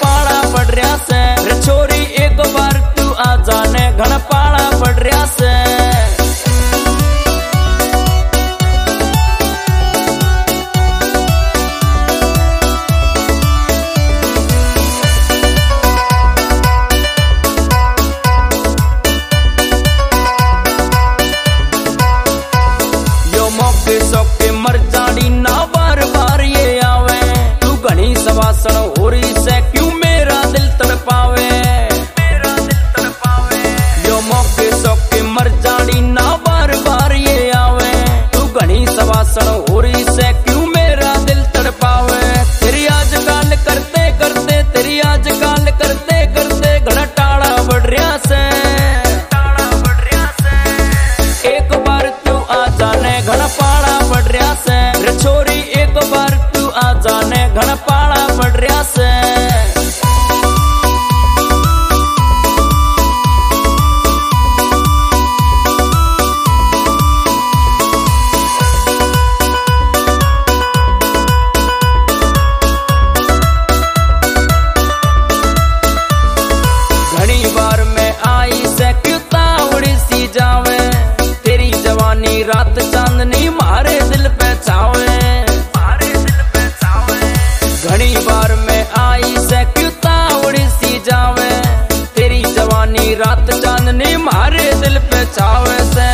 पाला पड़ रहा से। रे छोरी एक बार तू आ जाने घण पाला पड़ रहा से। मौके सौके मर जानी ना बार बार ये आवे। तू घनी सवासण हो रही से क्यों मेरा दिल तड़पावे। यो मौके सौके मर जानी ना बार बार ये आवे। तू घनी सवासण हो रही से क्यों मेरा दिल तड़पावे। तेरी आज गाल करते करते तेरी आज गाल करते करते घड़ा टाड़ा बढ़ रहा से। एक बार तू आ जाने घड़ा पाला पड़ रहा से। रे छोरी एक बार तू आ जाने घड़ा पाला पड़ रहा से। घनी बार मैं आई से क्यों तावड़ी सी जावे। तेरी जवानी रात चांदनी मारे दिल पे छावे। घनी बार मैं आई से क्यों तावड़ी सी जावे। तेरी जवानी रात चांदनी मारे दिल पे छावे से।